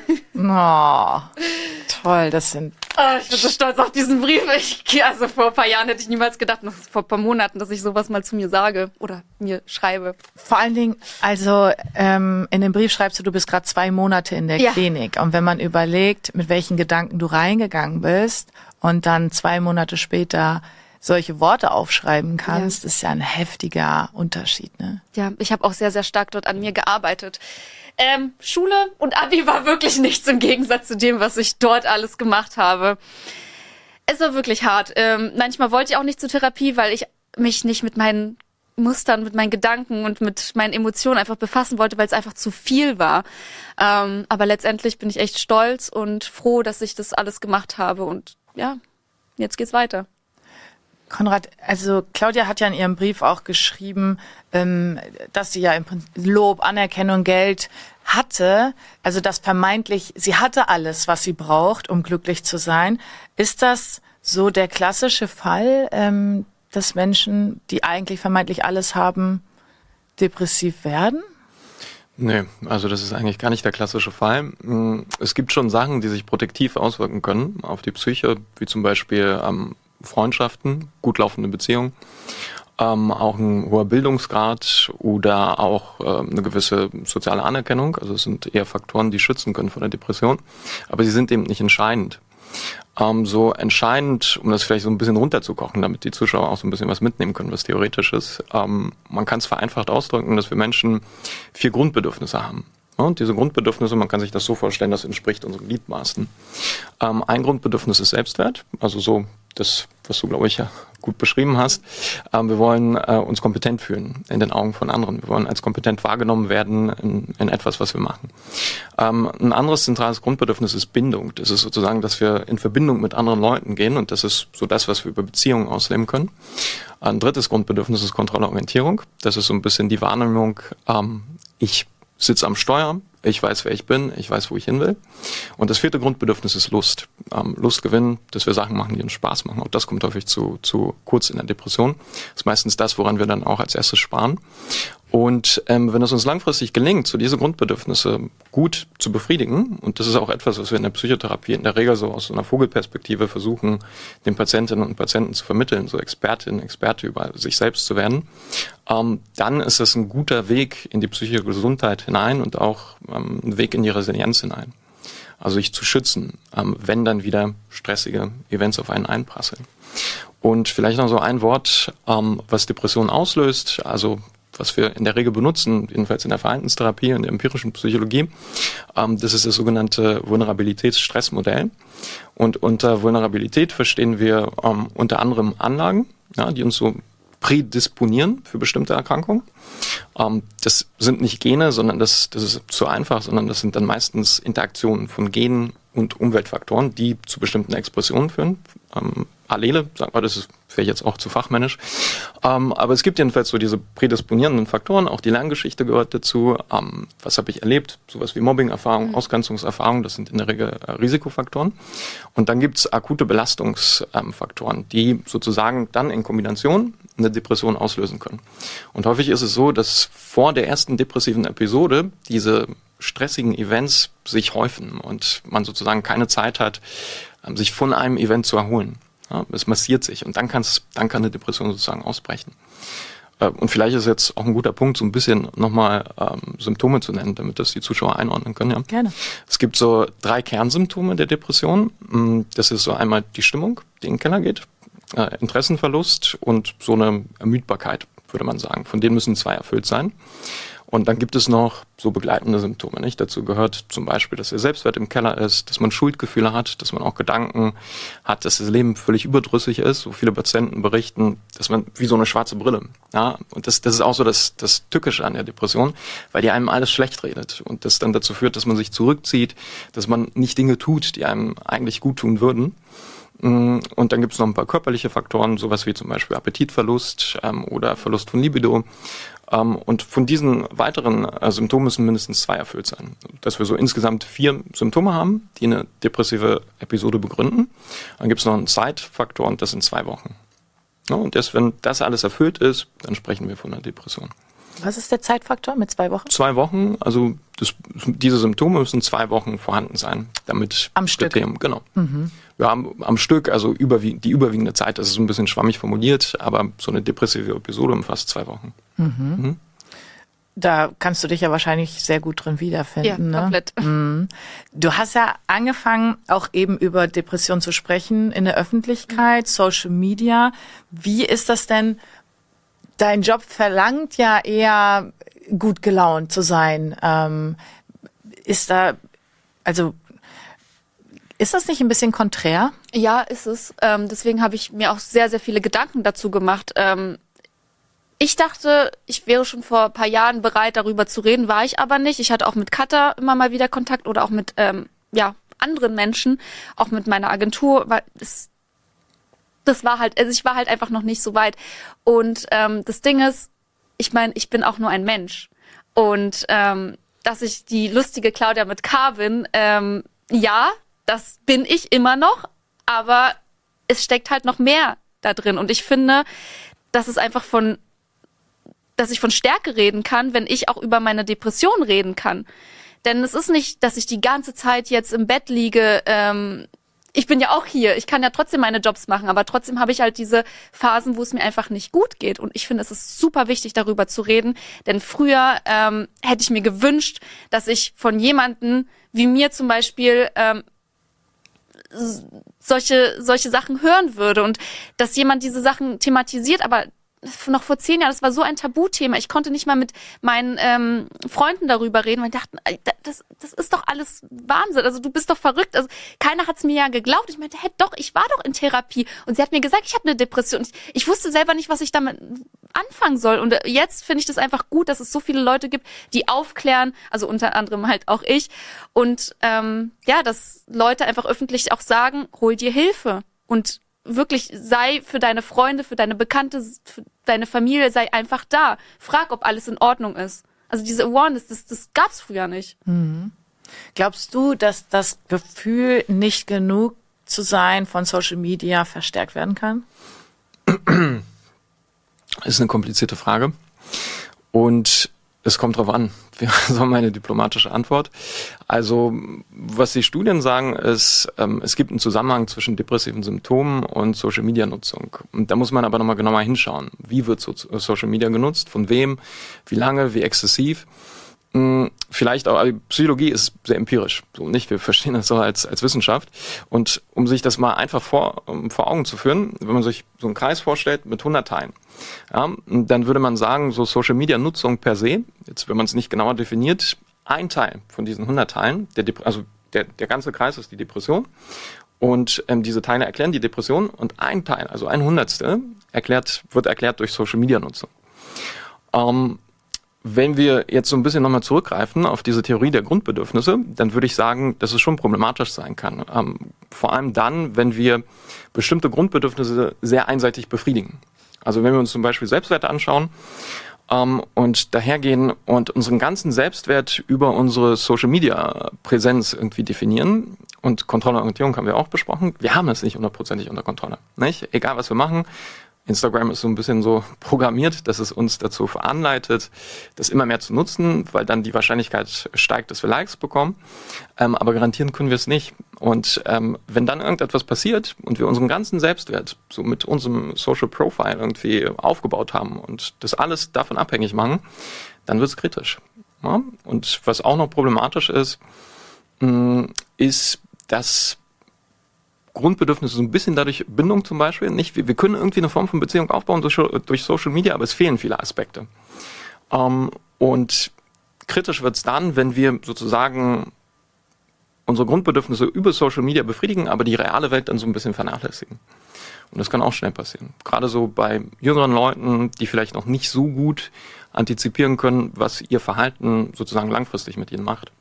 S2: Oh, toll, das sind...
S1: Oh, ich bin so stolz auf diesen Brief. Also vor ein paar Jahren hätte ich niemals gedacht, noch vor ein paar Monaten, dass ich sowas mal zu mir sage oder mir schreibe.
S2: Vor allen Dingen, also in dem Brief schreibst du bist gerade 2 Monate in der Klinik. Und wenn man überlegt, mit welchen Gedanken du reingegangen bist und dann 2 Monate später solche Worte aufschreiben kannst, ist ja ein heftiger Unterschied, ne?
S1: Ja, ich habe auch sehr, sehr stark dort an mir gearbeitet. Schule und Abi war wirklich nichts im Gegensatz zu dem, was ich dort alles gemacht habe. Es war wirklich hart. Manchmal wollte ich auch nicht zur Therapie, weil ich mich nicht mit meinen Mustern, mit meinen Gedanken und mit meinen Emotionen einfach befassen wollte, weil es einfach zu viel war. Aber letztendlich bin ich echt stolz und froh, dass ich das alles gemacht habe. Und ja, jetzt geht's weiter.
S2: Konrad, also Claudia hat ja in ihrem Brief auch geschrieben, dass sie ja im Prinzip Lob, Anerkennung, Geld hatte, also das vermeintlich, sie hatte alles, was sie braucht, um glücklich zu sein. Ist das so der klassische Fall, dass Menschen, die eigentlich vermeintlich alles haben, depressiv werden?
S4: Nee, also das ist eigentlich gar nicht der klassische Fall. Es gibt schon Sachen, die sich protektiv auswirken können auf die Psyche, wie zum Beispiel Freundschaften, gut laufende Beziehungen, auch ein hoher Bildungsgrad oder auch eine gewisse soziale Anerkennung. Also es sind eher Faktoren, die schützen können vor der Depression, aber sie sind eben nicht entscheidend. So entscheidend, um das vielleicht so ein bisschen runterzukochen, damit die Zuschauer auch so ein bisschen was mitnehmen können, was theoretisch ist. Man kann es vereinfacht ausdrücken, dass wir Menschen 4 Grundbedürfnisse haben. Und diese Grundbedürfnisse, man kann sich das so vorstellen, das entspricht unseren Gliedmaßen. Ein Grundbedürfnis ist Selbstwert, also so das, was du, glaube ich, ja gut beschrieben hast. Wir wollen uns kompetent fühlen in den Augen von anderen. Wir wollen als kompetent wahrgenommen werden in etwas, was wir machen. Ein anderes zentrales Grundbedürfnis ist Bindung. Das ist sozusagen, dass wir in Verbindung mit anderen Leuten gehen und das ist so das, was wir über Beziehungen ausleben können. Ein drittes Grundbedürfnis ist Kontrollorientierung. Das ist so ein bisschen die Wahrnehmung, ich sitze am Steuer, ich weiß, wer ich bin, ich weiß, wo ich hin will. Und das 4. Grundbedürfnis ist Lust. Lust gewinnen, dass wir Sachen machen, die uns Spaß machen. Auch das kommt häufig zu kurz in der Depression. Das ist meistens das, woran wir dann auch als erstes sparen. Und wenn es uns langfristig gelingt, so diese Grundbedürfnisse gut zu befriedigen, und das ist auch etwas, was wir in der Psychotherapie in der Regel so aus so einer Vogelperspektive versuchen, den Patientinnen und Patienten zu vermitteln, so Experte über sich selbst zu werden, dann ist das ein guter Weg in die psychische Gesundheit hinein und auch ein Weg in die Resilienz hinein. Also sich zu schützen, wenn dann wieder stressige Events auf einen einprasseln. Und vielleicht noch so ein Wort, was Depression auslöst, also was wir in der Regel benutzen, jedenfalls in der Verhaltenstherapie, in der empirischen Psychologie, das ist das sogenannte Vulnerabilitätsstressmodell. Und unter Vulnerabilität verstehen wir unter anderem Anlagen, ja, die uns so prädisponieren für bestimmte Erkrankungen. Das sind nicht Gene, sondern das ist zu einfach, sondern das sind dann meistens Interaktionen von Genen und Umweltfaktoren, die zu bestimmten Expressionen führen. Allele, sagen wir, das ist vielleicht jetzt auch zu fachmännisch. Aber es gibt jedenfalls so diese prädisponierenden Faktoren, auch die Lerngeschichte gehört dazu. Was habe ich erlebt? Sowas wie Mobbing-Erfahrung, Ausgrenzungserfahrung, das sind in der Regel Risikofaktoren. Und dann gibt es akute Belastungsfaktoren, die sozusagen dann in Kombination eine Depression auslösen können. Und häufig ist es so, dass vor der ersten depressiven Episode diese stressigen Events sich häufen und man sozusagen keine Zeit hat, sich von einem Event zu erholen. Ja, es massiert sich und dann kann eine Depression sozusagen ausbrechen. Und vielleicht ist jetzt auch ein guter Punkt, so ein bisschen nochmal Symptome zu nennen, damit das die Zuschauer einordnen können. Ja?
S2: Gerne.
S4: Es gibt so 3 Kernsymptome der Depression. Das ist so einmal die Stimmung, die in den Keller geht, Interessenverlust und so eine Ermüdbarkeit, würde man sagen. Von denen müssen 2 erfüllt sein. Und dann gibt es noch so begleitende Symptome, nicht? Dazu gehört zum Beispiel, dass der Selbstwert im Keller ist, dass man Schuldgefühle hat, dass man auch Gedanken hat, dass das Leben völlig überdrüssig ist. So viele Patienten berichten, dass man wie so eine schwarze Brille. Ja, und das ist auch so das Tückische an der Depression, weil die einem alles schlecht redet und das dann dazu führt, dass man sich zurückzieht, dass man nicht Dinge tut, die einem eigentlich gut tun würden. Und dann gibt es noch ein paar körperliche Faktoren, sowas wie zum Beispiel Appetitverlust oder Verlust von Libido. Und von diesen weiteren Symptomen müssen mindestens 2 erfüllt sein. Dass wir so insgesamt 4 Symptome haben, die eine depressive Episode begründen. Dann gibt es noch einen Zeitfaktor und das sind 2 Wochen. Ja, und erst wenn das alles erfüllt ist, dann sprechen wir von einer Depression.
S2: Was ist der Zeitfaktor mit 2 Wochen?
S4: 2 Wochen, also diese Symptome müssen 2 Wochen vorhanden sein, damit
S2: am Stück.
S4: Genau. Ja, am Stück, also die überwiegende Zeit, das ist so ein bisschen schwammig formuliert, aber so eine depressive Episode umfasst 2 Wochen.
S2: Da kannst du dich ja wahrscheinlich sehr gut drin wiederfinden.
S1: Ja, komplett.
S2: Ne? Du hast ja angefangen, auch eben über Depression zu sprechen in der Öffentlichkeit, Social Media. Wie ist das denn? Dein Job verlangt ja eher gut gelaunt zu sein. Ist das nicht ein bisschen konträr?
S1: Ja, ist es. Deswegen habe ich mir auch sehr, sehr viele Gedanken dazu gemacht. Ich dachte, ich wäre schon vor ein paar Jahren bereit, darüber zu reden, war ich aber nicht. Ich hatte auch mit Katha immer mal wieder Kontakt oder auch mit anderen Menschen, auch mit meiner Agentur, weil das war halt, also ich war halt einfach noch nicht so weit. Und das Ding ist, ich meine, ich bin auch nur ein Mensch. Und dass ich die lustige Claudia mit K bin, ja, das bin ich immer noch, aber es steckt halt noch mehr da drin. Und ich finde, dass ich von Stärke reden kann, wenn ich auch über meine Depression reden kann. Denn es ist nicht, dass ich die ganze Zeit jetzt im Bett liege. Ich bin ja auch hier. Ich kann ja trotzdem meine Jobs machen, aber trotzdem habe ich halt diese Phasen, wo es mir einfach nicht gut geht. Und ich finde, es ist super wichtig, darüber zu reden. Denn früher hätte ich mir gewünscht, dass ich von jemandem wie mir zum Beispiel solche Sachen hören würde und dass jemand diese Sachen thematisiert, aber noch vor 10 Jahren, das war so ein Tabuthema. Ich konnte nicht mal mit meinen Freunden darüber reden, weil ich dachte, das ist doch alles Wahnsinn. Also du bist doch verrückt. Also keiner hat es mir ja geglaubt. Ich meinte, ich war doch in Therapie. Und sie hat mir gesagt, ich habe eine Depression. Ich wusste selber nicht, was ich damit anfangen soll. Und jetzt finde ich das einfach gut, dass es so viele Leute gibt, die aufklären, also unter anderem halt auch ich. Und dass Leute einfach öffentlich auch sagen, hol dir Hilfe. Und wirklich sei für deine Freunde, für deine Bekannte, für deine Familie, sei einfach da. Frag, ob alles in Ordnung ist. Also diese Awareness, das gab's früher nicht.
S2: Glaubst du, dass das Gefühl, nicht genug zu sein von Social Media verstärkt werden kann?
S4: Das ist eine komplizierte Frage. Und es kommt drauf an. Das war meine diplomatische Antwort. Also, was die Studien sagen, ist, es gibt einen Zusammenhang zwischen depressiven Symptomen und Social-Media-Nutzung. Und da muss man aber nochmal genauer hinschauen. Wie wird Social Media genutzt? Von wem? Wie lange? Wie exzessiv? Vielleicht auch, also Psychologie ist sehr empirisch, so nicht? Wir verstehen das so als Wissenschaft. Und um sich das mal einfach vor Augen zu führen, wenn man sich so einen Kreis vorstellt mit 100 Teilen, ja, dann würde man sagen, so Social Media Nutzung per se, jetzt wenn man es nicht genauer definiert, ein Teil von diesen 100 Teilen, der ganze Kreis ist die Depression. Und diese Teile erklären die Depression und ein Teil, also 1/100, wird erklärt durch Social Media Nutzung. Wenn wir jetzt so ein bisschen nochmal zurückgreifen auf diese Theorie der Grundbedürfnisse, dann würde ich sagen, dass es schon problematisch sein kann. Vor allem dann, wenn wir bestimmte Grundbedürfnisse sehr einseitig befriedigen. Also wenn wir uns zum Beispiel Selbstwert anschauen und dahergehen und unseren ganzen Selbstwert über unsere Social-Media-Präsenz irgendwie definieren, und Kontrolle und Orientierung haben wir auch besprochen, wir haben es nicht 100% unter Kontrolle. Nicht? Egal, was wir machen. Instagram ist so ein bisschen so programmiert, dass es uns dazu veranleitet, das immer mehr zu nutzen, weil dann die Wahrscheinlichkeit steigt, dass wir Likes bekommen. Aber garantieren können wir es nicht. Und wenn dann irgendetwas passiert und wir unseren ganzen Selbstwert so mit unserem Social Profile irgendwie aufgebaut haben und das alles davon abhängig machen, dann wird es kritisch. Ja? Und was auch noch problematisch ist, ist, dass Grundbedürfnisse so ein bisschen dadurch, Bindung zum Beispiel, nicht? Wir können irgendwie eine Form von Beziehung aufbauen durch Social Media, aber es fehlen viele Aspekte. Und kritisch wird es dann, wenn wir sozusagen unsere Grundbedürfnisse über Social Media befriedigen, aber die reale Welt dann so ein bisschen vernachlässigen. Und das kann auch schnell passieren. Gerade so bei jüngeren Leuten, die vielleicht noch nicht so gut antizipieren können, was ihr Verhalten sozusagen langfristig mit ihnen macht.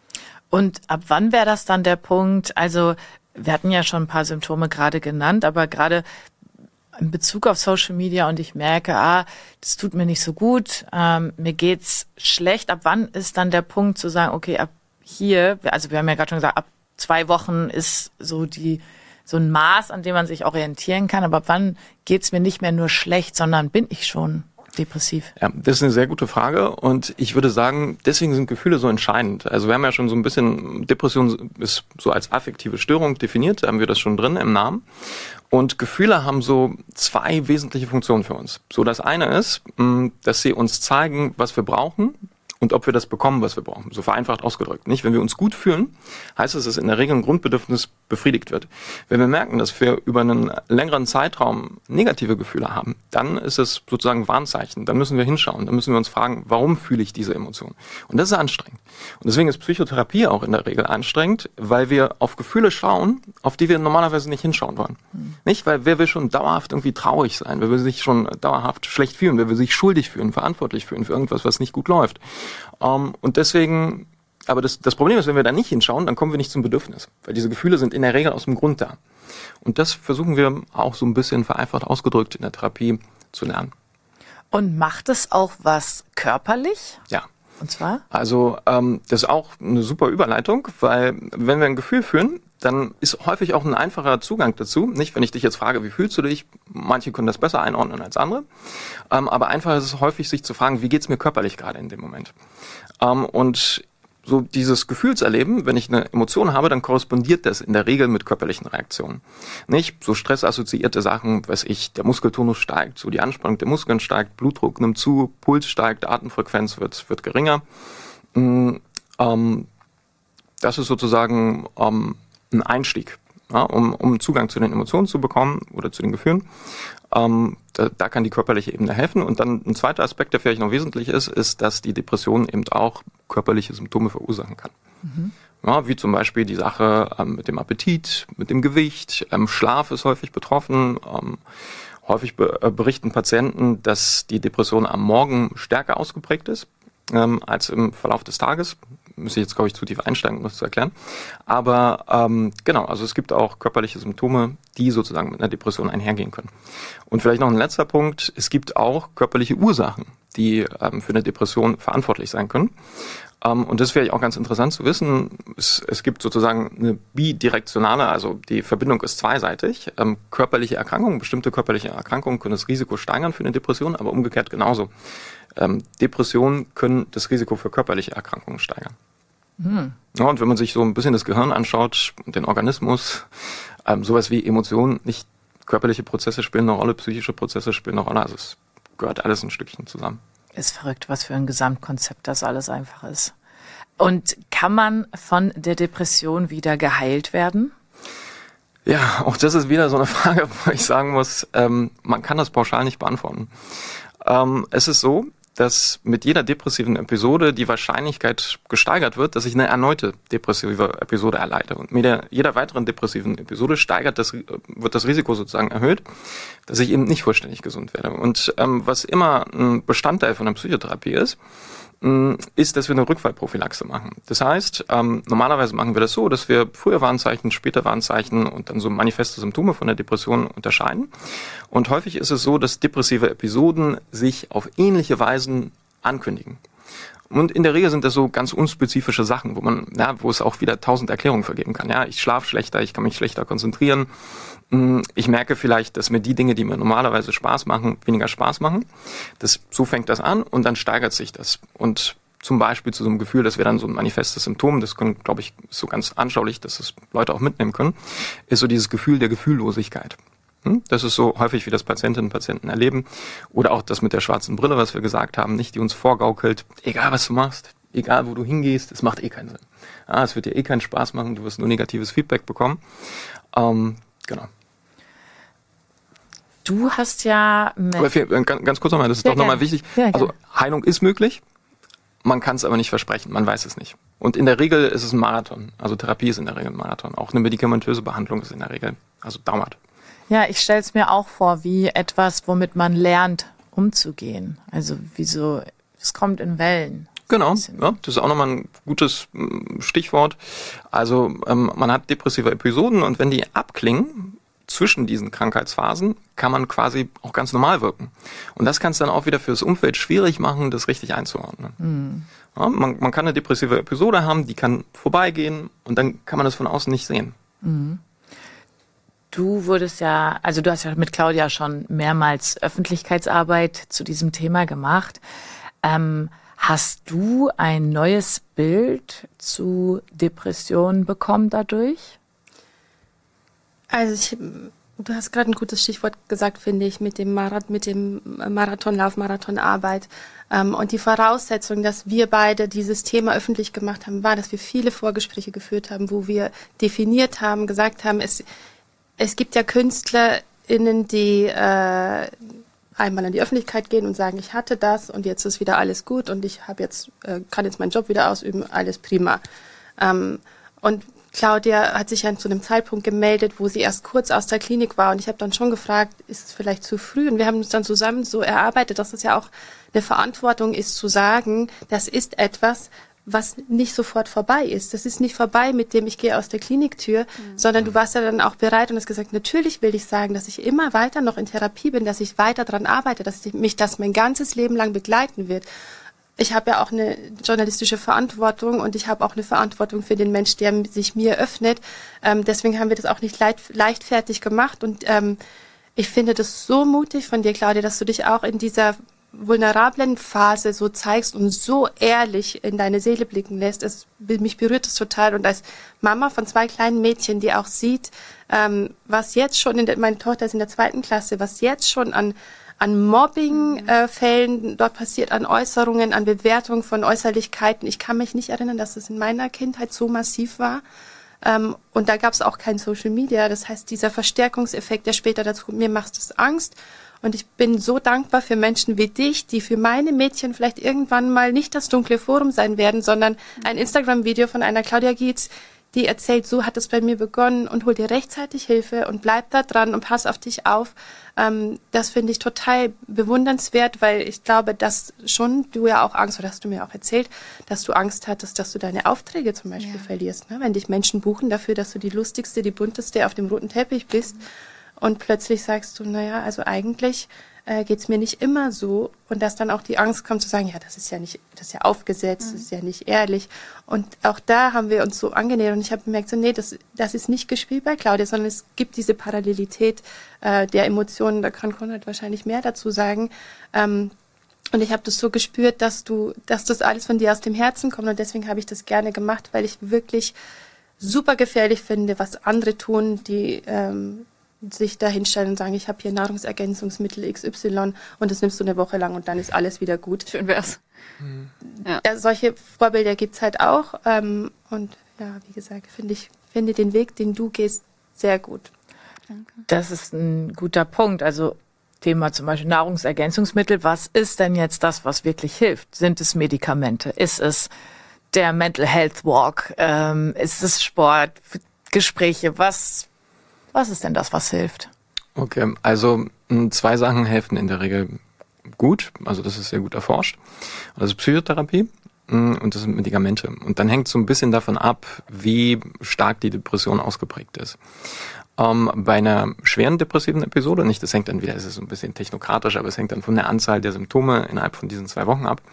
S2: Und ab wann wäre das dann der Punkt, also wir hatten ja schon ein paar Symptome gerade genannt, aber gerade in Bezug auf Social Media und ich merke, das tut mir nicht so gut, mir geht's schlecht. Ab wann ist dann der Punkt zu sagen, okay, ab hier, also wir haben ja gerade schon gesagt, ab 2 Wochen ist so ein Maß, an dem man sich orientieren kann, aber ab wann geht's mir nicht mehr nur schlecht, sondern bin ich schon depressiv?
S4: Ja, das ist eine sehr gute Frage und ich würde sagen, deswegen sind Gefühle so entscheidend. Also wir haben ja schon so ein bisschen, Depression ist so als affektive Störung definiert, da haben wir das schon drin im Namen. Und Gefühle haben so 2 wesentliche Funktionen für uns. So, das eine ist, dass sie uns zeigen, was wir brauchen und ob wir das bekommen, was wir brauchen. So vereinfacht ausgedrückt. Nicht? Wenn wir uns gut fühlen, heißt es, dass in der Regel ein Grundbedürfnis befriedigt wird. Wenn wir merken, dass wir über einen längeren Zeitraum negative Gefühle haben, dann ist es sozusagen ein Warnzeichen. Dann müssen wir hinschauen. Dann müssen wir uns fragen, warum fühle ich diese Emotion? Und das ist anstrengend. Und deswegen ist Psychotherapie auch in der Regel anstrengend, weil wir auf Gefühle schauen, auf die wir normalerweise nicht hinschauen wollen. Nicht? Weil wer will schon dauerhaft irgendwie traurig sein? Wer will sich schon dauerhaft schlecht fühlen? Wer will sich schuldig fühlen, verantwortlich fühlen für irgendwas, was nicht gut läuft? Und deswegen, aber das Problem ist, wenn wir da nicht hinschauen, dann kommen wir nicht zum Bedürfnis. Weil diese Gefühle sind in der Regel aus dem Grund da. Und das versuchen wir auch so ein bisschen vereinfacht ausgedrückt in der Therapie zu lernen.
S2: Und macht es auch was körperlich?
S4: Ja.
S2: Und zwar?
S4: Also das ist auch eine super Überleitung, weil wenn wir ein Gefühl fühlen, dann ist häufig auch ein einfacher Zugang dazu. Nicht, wenn ich dich jetzt frage, wie fühlst du dich? Manche können das besser einordnen als andere. Aber einfach ist es häufig, sich zu fragen, wie geht's mir körperlich gerade in dem Moment? Und so dieses Gefühlserleben, wenn ich eine Emotion habe, dann korrespondiert das in der Regel mit körperlichen Reaktionen. Nicht so stressassoziierte Sachen, weiß ich, der Muskeltonus steigt, so die Anspannung der Muskeln steigt, Blutdruck nimmt zu, Puls steigt, Atemfrequenz wird geringer. Das ist sozusagen ein Einstieg, ja, um Zugang zu den Emotionen zu bekommen oder zu den Gefühlen. Da kann die körperliche Ebene helfen. Und dann ein zweiter Aspekt, der vielleicht noch wesentlich ist, dass die Depression eben auch körperliche Symptome verursachen kann. Mhm. Ja, wie zum Beispiel die Sache mit dem Appetit, mit dem Gewicht. Schlaf ist häufig betroffen. Häufig berichten Patienten, dass die Depression am Morgen stärker ausgeprägt ist als im Verlauf des Tages. Müsste ich jetzt, glaube ich, zu tief einsteigen, um das zu erklären. Aber genau, also es gibt auch körperliche Symptome, die sozusagen mit einer Depression einhergehen können. Und vielleicht noch ein letzter Punkt. Es gibt auch körperliche Ursachen, die für eine Depression verantwortlich sein können. Und das wäre auch ganz interessant zu wissen. Es gibt sozusagen eine bidirektionale, also die Verbindung ist zweiseitig. Körperliche Erkrankungen, bestimmte körperliche Erkrankungen können das Risiko steigern für eine Depression, aber umgekehrt genauso. Depressionen können das Risiko für körperliche Erkrankungen steigern. Ja, und wenn man sich so ein bisschen das Gehirn anschaut und den Organismus, sowas wie Emotionen, nicht körperliche Prozesse spielen eine Rolle, psychische Prozesse spielen eine Rolle, also es gehört alles ein Stückchen zusammen.
S2: Ist verrückt, was für ein Gesamtkonzept das alles einfach ist. Und kann man von der Depression wieder geheilt werden?
S4: Ja, auch das ist wieder so eine Frage, wo ich sagen muss, man kann das pauschal nicht beantworten. Es ist so, dass mit jeder depressiven Episode die Wahrscheinlichkeit gesteigert wird, dass ich eine erneute depressive Episode erleide. Und mit jeder weiteren depressiven Episode wird das Risiko sozusagen erhöht, dass ich eben nicht vollständig gesund werde. Und was immer ein Bestandteil von der Psychotherapie ist, dass wir eine Rückfallprophylaxe machen. Das heißt, normalerweise machen wir das so, dass wir frühe Warnzeichen, später Warnzeichen und dann so manifeste Symptome von der Depression unterscheiden. Und häufig ist es so, dass depressive Episoden sich auf ähnliche Weisen ankündigen. Und in der Regel sind das so ganz unspezifische Sachen, wo es auch wieder 1000 Erklärungen vergeben kann. Ja, ich schlafe schlechter, ich kann mich schlechter konzentrieren. Ich merke vielleicht, dass mir die Dinge, die mir normalerweise Spaß machen, weniger Spaß machen. So fängt das an und dann steigert sich das. Und zum Beispiel zu so einem Gefühl, das wäre dann so ein manifestes Symptom, das können, glaube ich, so ganz anschaulich, dass es Leute auch mitnehmen können, ist so dieses Gefühl der Gefühllosigkeit. Das ist so häufig, wie das Patientinnen und Patienten erleben. Oder auch das mit der schwarzen Brille, was wir gesagt haben, nicht, die uns vorgaukelt, egal was du machst, egal wo du hingehst, es macht keinen Sinn. Es wird dir keinen Spaß machen, du wirst nur negatives Feedback bekommen. Genau.
S2: Du hast ja...
S4: Ganz kurz nochmal, das ist doch nochmal wichtig.
S2: Ja,
S4: also Heilung ist möglich, man kann es aber nicht versprechen, man weiß es nicht. Und in der Regel ist es ein Marathon, also Therapie ist in der Regel ein Marathon. Auch eine medikamentöse Behandlung ist in der Regel, also dauert.
S2: Ja, ich stelle es mir auch vor, wie etwas, womit man lernt, umzugehen. Also es kommt in Wellen.
S4: Genau, ja, das ist auch nochmal ein gutes Stichwort. Also man hat depressive Episoden und wenn die abklingen, zwischen diesen Krankheitsphasen kann man quasi auch ganz normal wirken. Und das kann es dann auch wieder fürs Umfeld schwierig machen, das richtig einzuordnen. Ja, man kann eine depressive Episode haben, die kann vorbeigehen und dann kann man das von außen nicht sehen.
S2: Du hast ja mit Claudia schon mehrmals Öffentlichkeitsarbeit zu diesem Thema gemacht. Hast du ein neues Bild zu Depressionen bekommen dadurch?
S3: Also du hast gerade ein gutes Stichwort gesagt, finde ich, mit dem Marathonlauf, Marathonarbeit. Und die Voraussetzung, dass wir beide dieses Thema öffentlich gemacht haben, war, dass wir viele Vorgespräche geführt haben, wo wir definiert haben, gesagt haben, es gibt ja KünstlerInnen, die einmal in die Öffentlichkeit gehen und sagen, ich hatte das und jetzt ist wieder alles gut und ich kann jetzt meinen Job wieder ausüben, alles prima. Und Claudia hat sich ja zu einem Zeitpunkt gemeldet, wo sie erst kurz aus der Klinik war und ich habe dann schon gefragt, ist es vielleicht zu früh? Und wir haben uns dann zusammen so erarbeitet, dass es ja auch eine Verantwortung ist zu sagen, das ist etwas, was nicht sofort vorbei ist. Das ist nicht vorbei mit dem, ich gehe aus der Kliniktür, sondern du warst ja dann auch bereit und hast gesagt, natürlich will ich sagen, dass ich immer weiter noch in Therapie bin, dass ich weiter daran arbeite, dass mich das mein ganzes Leben lang begleiten wird. Ich habe ja auch eine journalistische Verantwortung und ich habe auch eine Verantwortung für den Mensch, der sich mir öffnet. Deswegen haben wir das auch nicht leichtfertig gemacht und ich finde das so mutig von dir, Claudia, dass du dich auch in dieser vulnerablen Phase so zeigst und so ehrlich in deine Seele blicken lässt. Mich berührt es total und als Mama von 2 kleinen Mädchen, die auch sieht, was jetzt schon, meine Tochter ist in der 2. Klasse, was jetzt schon an Mobbing-Fällen dort passiert, an Äußerungen, an Bewertungen von Äußerlichkeiten. Ich kann mich nicht erinnern, dass das in meiner Kindheit so massiv war. Und da gab es auch kein Social Media. Das heißt, dieser Verstärkungseffekt, der später dazu, mir macht es Angst. Und ich bin so dankbar für Menschen wie dich, die für meine Mädchen vielleicht irgendwann mal nicht das dunkle Forum sein werden, sondern ein Instagram-Video von einer Claudia Gietz, die erzählt, so hat es bei mir begonnen und hol dir rechtzeitig Hilfe und bleib da dran und pass auf dich auf. Das finde ich total bewundernswert, weil ich glaube, dass schon du ja auch Angst, oder hast du mir auch erzählt, dass du Angst hattest, dass du deine Aufträge zum Beispiel verlierst. Ne? Wenn dich Menschen buchen dafür, dass du die lustigste, die bunteste auf dem roten Teppich bist und plötzlich sagst du, naja, also eigentlich geht's mir nicht immer so und dass dann auch die Angst kommt zu sagen, ja, das ist ja aufgesetzt, das ist ja nicht ehrlich und auch da haben wir uns so angenähert und ich habe gemerkt, so nee, das ist nicht gespielt bei Claudia, sondern es gibt diese Parallelität der Emotionen, da kann Konrad wahrscheinlich mehr dazu sagen, Und ich habe das so gespürt, dass das alles von dir aus dem Herzen kommt. Und deswegen habe ich das gerne gemacht, weil ich wirklich super gefährlich finde, was andere tun, die sich da hinstellen und sagen, ich habe hier Nahrungsergänzungsmittel XY und das nimmst du eine Woche lang und dann ist alles wieder gut.
S1: Schön wär's.
S3: Ja, solche Vorbilder gibt's halt auch. Und ja, wie gesagt, finde den Weg, den du gehst, sehr gut.
S1: Danke.
S2: Das ist ein guter Punkt. Also Thema zum Beispiel Nahrungsergänzungsmittel. Was ist denn jetzt das, was wirklich hilft? Sind es Medikamente? Ist es der Mental Health Walk? Ist es Sport? Gespräche? Was ist denn das, was hilft?
S4: Okay, also 2 Sachen helfen in der Regel gut. Also das ist sehr gut erforscht. Das ist Psychotherapie und das sind Medikamente. Und dann hängt so ein bisschen davon ab, wie stark die Depression ausgeprägt ist. Bei einer schweren depressiven Episode, nicht, das hängt dann wieder, es ist so ein bisschen technokratisch, aber es hängt dann von der Anzahl der Symptome innerhalb von diesen 2 Wochen ab.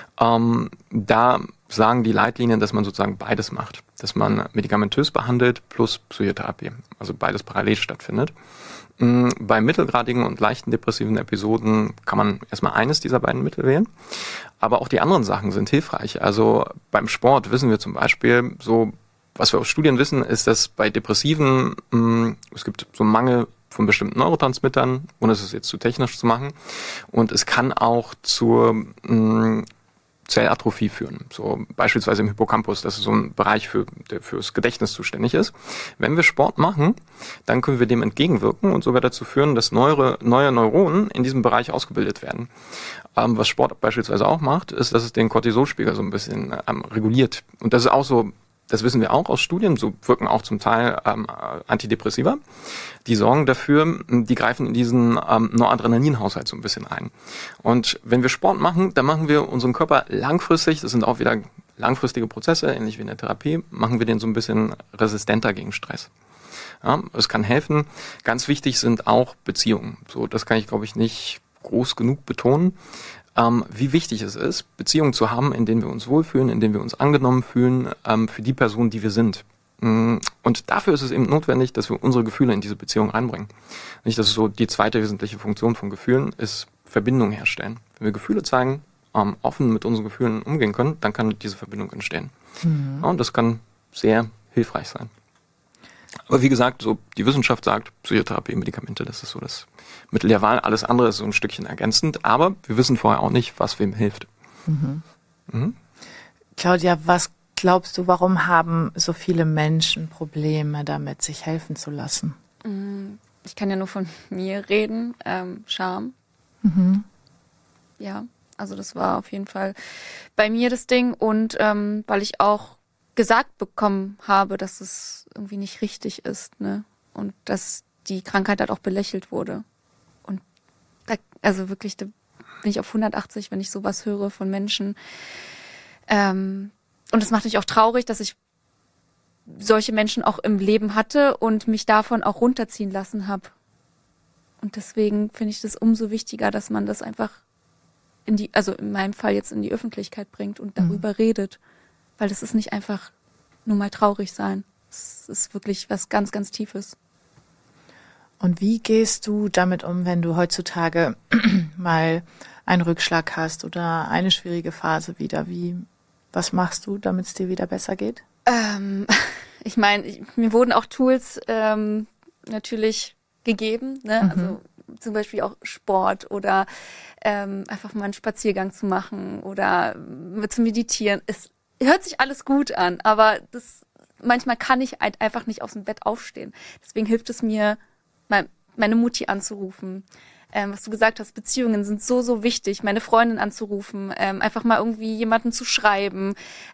S4: Da sagen die Leitlinien, dass man sozusagen beides macht. Dass man medikamentös behandelt plus Psychotherapie. Also beides parallel stattfindet. Bei mittelgradigen und leichten depressiven Episoden kann man erstmal eines dieser beiden Mittel wählen. Aber auch die anderen Sachen sind hilfreich. Also beim Sport wissen wir zum Beispiel, so was wir aus Studien wissen, ist, dass bei Depressiven es gibt so einen Mangel von bestimmten Neurotransmittern, ohne es jetzt zu technisch zu machen. Und es kann auch zur Zellatrophie führen. So beispielsweise im Hippocampus, das ist so ein Bereich, der fürs Gedächtnis zuständig ist. Wenn wir Sport machen, dann können wir dem entgegenwirken und sogar dazu führen, dass neue Neuronen in diesem Bereich ausgebildet werden. Was Sport beispielsweise auch macht, ist, dass es den Cortisolspiegel so ein bisschen reguliert. Und das ist auch so, das wissen wir auch aus Studien, so wirken auch zum Teil Antidepressiva. Die sorgen dafür, die greifen in diesen Noradrenalinhaushalt so ein bisschen ein. Und wenn wir Sport machen, dann machen wir unseren Körper langfristig, das sind auch wieder langfristige Prozesse, ähnlich wie in der Therapie, machen wir den so ein bisschen resistenter gegen Stress. Ja, es kann helfen. Ganz wichtig sind auch Beziehungen. So, das kann ich, glaube ich, nicht groß genug betonen. Wie wichtig es ist, Beziehungen zu haben, in denen wir uns wohlfühlen, in denen wir uns angenommen fühlen, für die Person, die wir sind. Und dafür ist es eben notwendig, dass wir unsere Gefühle in diese Beziehung reinbringen. Nicht, das ist so die zweite wesentliche Funktion von Gefühlen, ist Verbindung herstellen. Wenn wir Gefühle zeigen, offen mit unseren Gefühlen umgehen können, dann kann diese Verbindung entstehen. Mhm. Ja, und das kann sehr hilfreich sein. Aber wie gesagt, so die Wissenschaft sagt, Psychotherapie, Medikamente, das ist so das Mittel der Wahl. Alles andere ist so ein Stückchen ergänzend, aber wir wissen vorher auch nicht, was wem hilft.
S2: Mhm. Mhm. Claudia, was glaubst du, warum haben so viele Menschen Probleme damit, sich helfen zu lassen?
S1: Ich kann ja nur von mir reden. Scham.
S2: Mhm.
S1: Ja, also das war auf jeden Fall bei mir das Ding. Und weil ich auch gesagt bekommen habe, dass es irgendwie nicht richtig ist, ne? Und dass die Krankheit halt auch belächelt wurde. Und da, also wirklich, da bin ich auf 180, wenn ich sowas höre von Menschen. Und es macht mich auch traurig, dass ich solche Menschen auch im Leben hatte und mich davon auch runterziehen lassen habe. Und deswegen finde ich das umso wichtiger, dass man das einfach also in meinem Fall jetzt in die Öffentlichkeit bringt und darüber redet. Weil das ist nicht einfach nur mal traurig sein. Es ist wirklich was ganz, ganz Tiefes.
S2: Und wie gehst du damit um, wenn du heutzutage mal einen Rückschlag hast oder eine schwierige Phase wieder? Was machst du, damit es dir wieder besser geht?
S1: Ich meine, mir wurden auch Tools natürlich gegeben, ne? Also zum Beispiel auch Sport oder einfach mal einen Spaziergang zu machen oder zu meditieren. Es hört sich alles gut an, aber manchmal kann ich einfach nicht aus dem Bett aufstehen. Deswegen hilft es mir, meine Mutti anzurufen. Was du gesagt hast, Beziehungen sind so, so wichtig. Meine Freundin anzurufen, einfach mal irgendwie jemanden zu schreiben.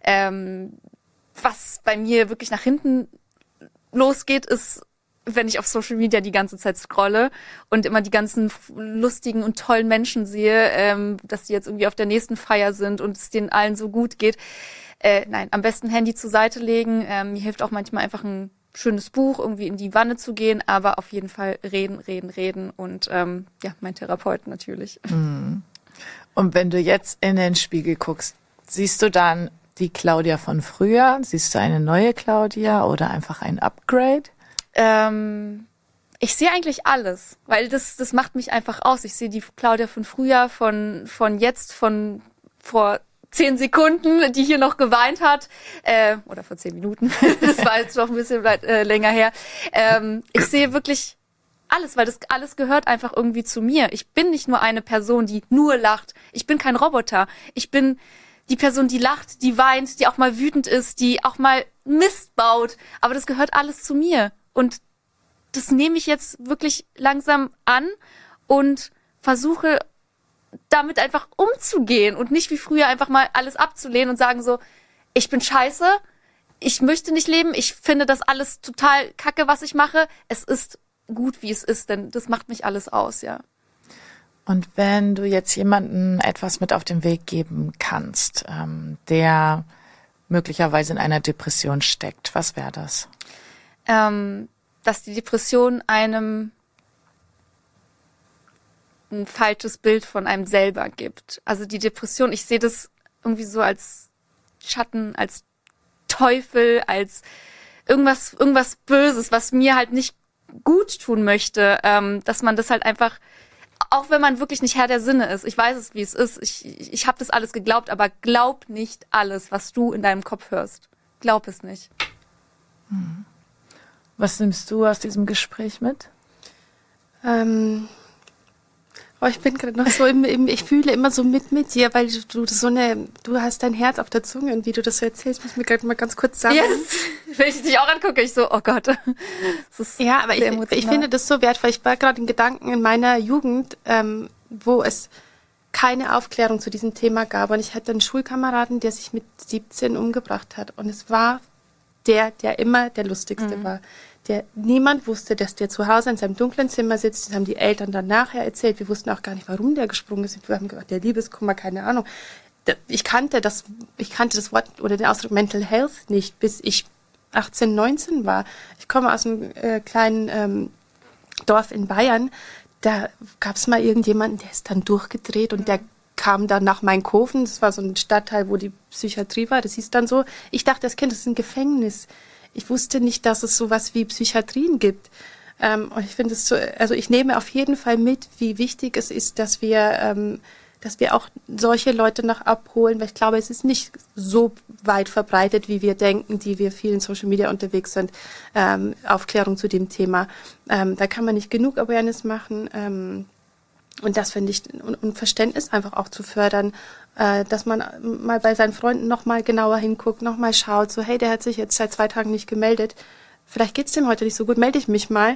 S1: Was bei mir wirklich nach hinten losgeht, ist, wenn ich auf Social Media die ganze Zeit scrolle und immer die ganzen lustigen und tollen Menschen sehe, dass die jetzt irgendwie auf der nächsten Feier sind und es denen allen so gut geht. Nein, am besten Handy zur Seite legen. Mir hilft auch manchmal einfach ein schönes Buch, irgendwie in die Wanne zu gehen, aber auf jeden Fall reden und mein Therapeut natürlich.
S2: Und wenn du jetzt in den Spiegel guckst, siehst du dann die Claudia von früher? Siehst du eine neue Claudia oder einfach ein Upgrade?
S1: Ich sehe eigentlich alles, weil das macht mich einfach aus. Ich sehe die Claudia von früher, von jetzt, von vor 10 Sekunden, die hier noch geweint hat, oder vor 10 Minuten. Das war jetzt noch ein bisschen länger her. Ich sehe wirklich alles, weil das alles gehört einfach irgendwie zu mir. Ich bin nicht nur eine Person, die nur lacht. Ich bin kein Roboter. Ich bin die Person, die lacht, die weint, die auch mal wütend ist, die auch mal Mist baut. Aber das gehört alles zu mir. Und das nehme ich jetzt wirklich langsam an und versuche damit einfach umzugehen und nicht wie früher einfach mal alles abzulehnen und sagen so, ich bin scheiße, ich möchte nicht leben, ich finde das alles total kacke, was ich mache. Es ist gut, wie es ist, denn das macht mich alles aus, ja.
S2: Und wenn du jetzt jemandem etwas mit auf den Weg geben kannst, der möglicherweise in einer Depression steckt, was wäre das?
S1: Dass die Depression einem ein falsches Bild von einem selber gibt. Also die Depression, ich sehe das irgendwie so als Schatten, als Teufel, als irgendwas Böses, was mir halt nicht gut tun möchte, dass man das halt einfach, auch wenn man wirklich nicht Herr der Sinne ist, ich weiß es, wie es ist, ich habe das alles geglaubt, aber glaub nicht alles, was du in deinem Kopf hörst. Glaub es nicht.
S2: Was nimmst du aus diesem Gespräch mit?
S3: Ich bin gerade noch so ich fühle immer so mit dir, weil du hast dein Herz auf der Zunge und wie du das so erzählst, muss ich mir gerade mal ganz kurz sagen.
S1: Yes. Wenn ich dich auch angucke, ich so, oh Gott.
S3: Ja, aber ich finde das so wertvoll. Ich war gerade in Gedanken in meiner Jugend, wo es keine Aufklärung zu diesem Thema gab. Und ich hatte einen Schulkameraden, der sich mit 17 umgebracht hat. Und es war der immer der Lustigste war. Niemand wusste, dass der zu Hause in seinem dunklen Zimmer sitzt. Das haben die Eltern dann nachher erzählt. Wir wussten auch gar nicht, warum der gesprungen ist. Wir haben gedacht, der Liebeskummer, keine Ahnung. Ich kannte das Wort oder den Ausdruck Mental Health nicht, bis ich 18, 19 war. Ich komme aus einem kleinen Dorf in Bayern. Da gab es mal irgendjemanden, der ist dann durchgedreht und der kam dann nach Mainkofen. Das war so ein Stadtteil, wo die Psychiatrie war. Das hieß dann so. Ich dachte, das Kind ist ein Gefängnis. Ich wusste nicht, dass es sowas wie Psychiatrien gibt. Und ich finde es so, also ich nehme auf jeden Fall mit, wie wichtig es ist, dass wir auch solche Leute noch abholen, weil ich glaube, es ist nicht so weit verbreitet, wie wir denken, die wir viel in Social Media unterwegs sind, Aufklärung zu dem Thema. Da kann man nicht genug Awareness machen. Und das finde ich, und Verständnis einfach auch zu fördern, dass man mal bei seinen Freunden noch mal genauer hinguckt, noch mal schaut, so hey, der hat sich jetzt seit 2 Tagen nicht gemeldet, vielleicht geht's dem heute nicht so gut, melde ich mich mal.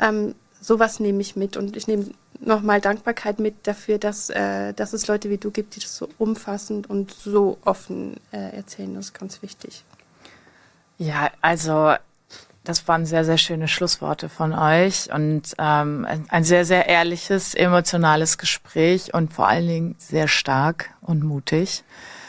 S3: Sowas nehme ich mit und ich nehme noch mal Dankbarkeit mit dafür, dass es Leute wie du gibt, die das so umfassend und so offen erzählen. Das ist ganz wichtig.
S2: Ja, also das waren sehr, sehr schöne Schlussworte von euch und ein sehr, sehr ehrliches, emotionales Gespräch und vor allen Dingen sehr stark und mutig.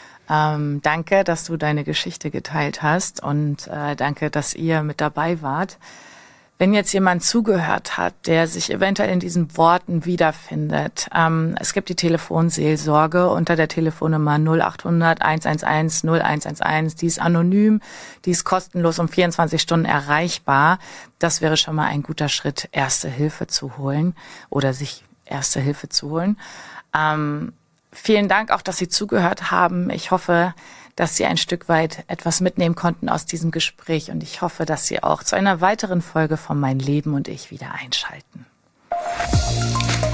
S2: Danke, dass du deine Geschichte geteilt hast und danke, dass ihr mit dabei wart. Wenn jetzt jemand zugehört hat, der sich eventuell in diesen Worten wiederfindet, es gibt die Telefonseelsorge unter der Telefonnummer 0800 111 0111. Die ist anonym, die ist kostenlos und 24 Stunden erreichbar. Das wäre schon mal ein guter Schritt, Erste Hilfe zu holen oder sich Erste Hilfe zu holen. Vielen Dank auch, dass Sie zugehört haben. Ich hoffe, dass Sie ein Stück weit etwas mitnehmen konnten aus diesem Gespräch und ich hoffe, dass Sie auch zu einer weiteren Folge von Mein Leben und ich wieder einschalten.